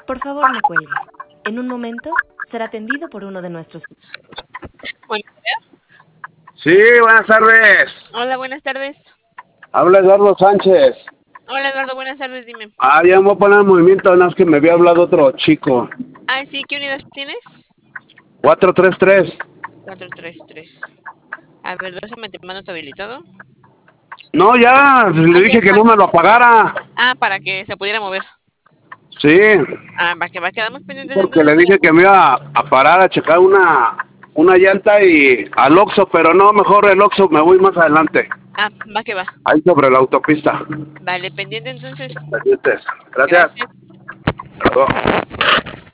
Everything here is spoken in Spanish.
Por favor, no cuelgue. En un momento será atendido por uno de nuestros... Buenos días. Sí, buenas tardes. Hola, buenas tardes. Habla Eduardo Sánchez. Hola, Eduardo, buenas tardes, dime. Ya me voy a poner en movimiento, nada más que me había hablado otro chico. Sí, ¿qué unidad tienes? 433. 433. A ver, déjame te mando tu habilitado. No, ya, le dije que no me lo apagara. Para que se pudiera mover. Sí. Va, quedamos pendientes Porque entonces. le dije que me iba a parar a checar una llanta y al Oxxo, pero no, mejor el Oxxo me voy más adelante. Va que va. Ahí sobre la autopista. Vale, pendiente entonces. Pendientes. Gracias. Gracias. Perdón.